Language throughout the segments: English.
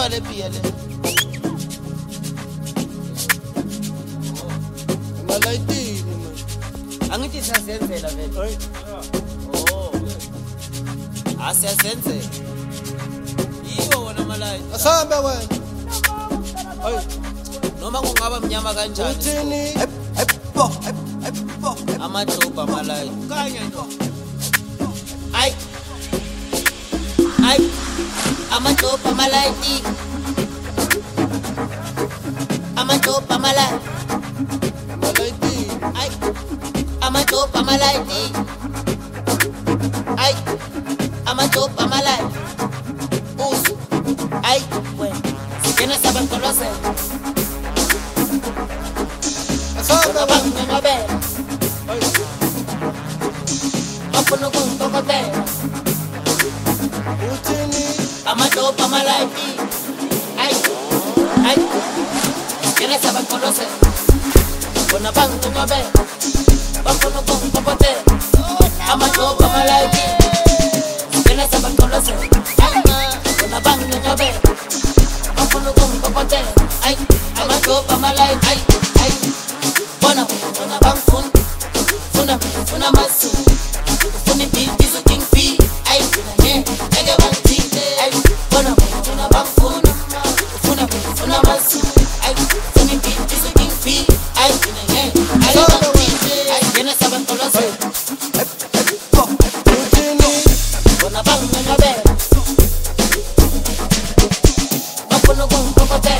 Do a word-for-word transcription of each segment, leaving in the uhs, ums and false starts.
Ivale piyele. Malaitini man. Angithi siyazenzela vele. Hayi. Oh. Asiyazenzela. Yiwo wona malayi. Asambe wena. Hayi. Noma kungaba mnyama kanjani. Uthini? Epho, epho. Amadloba malayi. Kanye nto. Ay. Ay. Amadloba malayi. Amadloba malayi. Malayi. Ay. Amadloba malayi. Ay. Amadloba malayi. Usu. Ay. Wena. Sikena sabankolose. Asaba banga ngabe. Ay. Apono kon tokote. Utini. Amadloba malayi. Ay. Ay. Sikena sabankolose. Kona banga ngabe. Apono kon tokote. Amadloba malayi. Sikena sabankolose. Kona banga ngabe. Apono kon tokote. Ay. Amadloba malayi. Ay. Ay. Bona bona bang fun. Funa funa masu. Funa bil bisu king fi. Ay. Ne. Ege bang ti. Ay. Bona bona bang fun. Funa funa masu. Ay. Funa bil bisu king fi. Ay. Ne. Ege bang ti. Ay. Gena saban kolose. Bona bang ngabe. Apono kon kokote.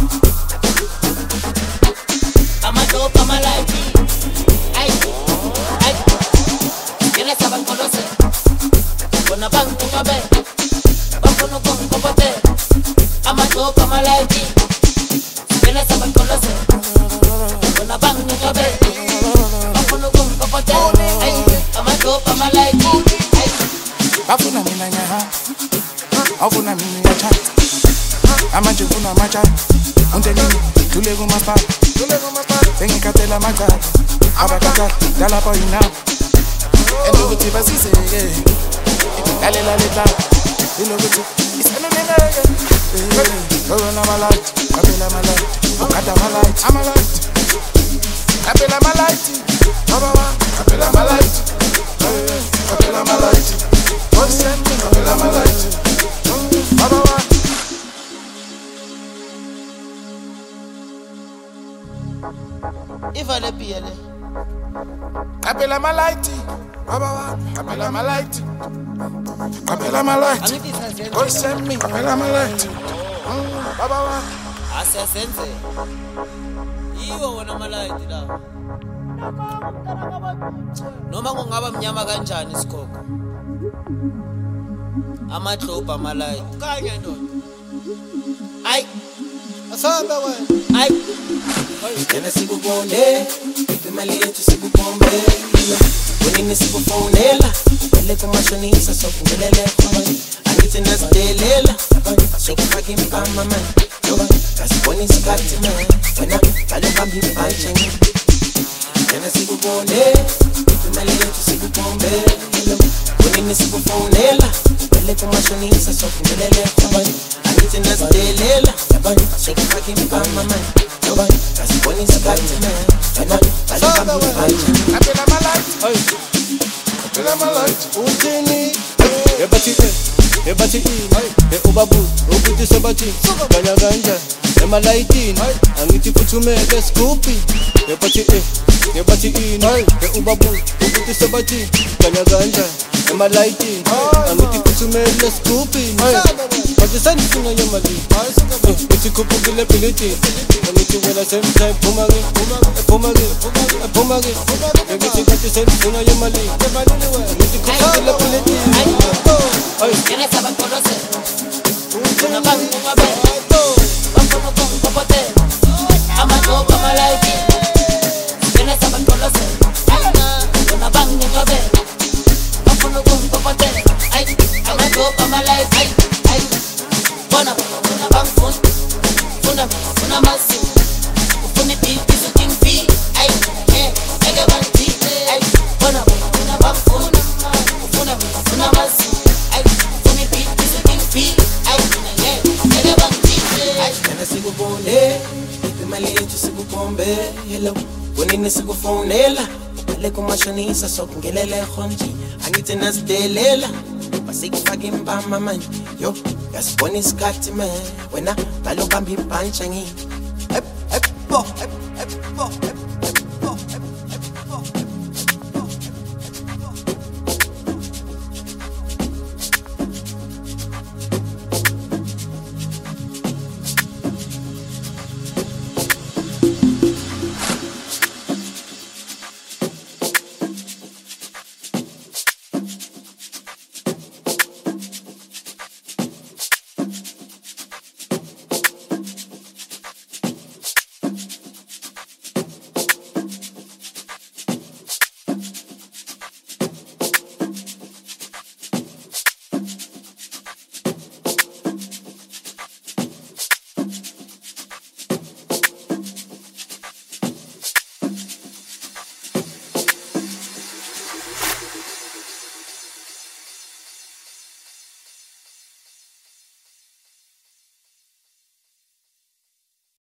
Amadloba malayi. Ay. Ay. Gena saban kolose. Bona bang ngabe. Apono kon kokote. Amadloba malayi. Gena saban kolose. Bona bang ngabe. Apono kon kokote. Ay. Amadloba malayi. Ay. Bafuna mina nyaha. Awufuna mina ngiyachata. Amanje ufuna amachata. Untenini dlule kumapapa. Sengikhathela amacala. Abakhathala dala boy now. Elokuthi basizeke. Lalela letla. Elokuthi isanoneneke. Lona malayi. Kapela malayi. Ukada malayi. Amalayi. Kapela malayi. Baba wa. Kapela malayi. Kapela malayi. Consent. Kapela malayi. Baba wa. Ivale piyele. Kapela malayi. Baba wa. Kapela malayi. Kapela malayi. Angithi siyazenzela. Consent me. Kapela malayi. Baba wa. Asiyazenzela. Yiwo wona malayi la. Noma kungaba mnyama kanjani isikhokho. Amadloba malayi. Kanye nto. Ay. Asambe wena. Ay. Tena sikubone, imali yethu sikubombe. Kunini sikufonela, ubele kumashonisa sokungelele khona. Angithi nasidelela, sokufaka impama man. Kasibona isikhathi man, wena bale bambi banje. Tena sikubone, imali yethu sikubombe. Kunini sikufonela, ubele kumashonisa sokungelele khona. Angithi nasidelela, sokufaka impama man. Kasibona isikhathi man, wena bale bambi banje. Kapela malayi. Ay. Kapela malayi. Uthini? Ebathi e, ebathi ini, e ubabu, ukuthi sebathi kanya kanjani emalayitini, angithi phuthumeke Scoopy. Ebathi e, ebathi ini, e ubabu, ukuthi sebathi kanya kanjani emalayitini, angithi phuthumeke Scoopy. Bathi sendifuna yemali, uthi khuphukile philithi, angithi wena same time phuma ke, phuma ke, phuma ke, angithi bathi sendifuna yemali, angithi khuphukile philithi. Ay, gena saban kolose. Bona bang ngabe. Apono kon kokote. Amadloba malayi. Gena saban kolose. Bona bang ngabe. Apono kon kokote. Ay, amadloba malayi. Ay, ay. Bona bona bang fun. Funa funa masu. Ufune bil bisu king fi. Ay, eh, ege bang ti. Ay, bona bona bang fun. Ufuna funa masu. Ay, funi bil bisu king fi. Ay, eh, ege bang ti. kwenini sikufonela ubhale kumashonisa sokungelele khonji angithi nasidelela basikufaka impama manje yo yasibona isikhathi man wena balo bamba ibhantsha ngi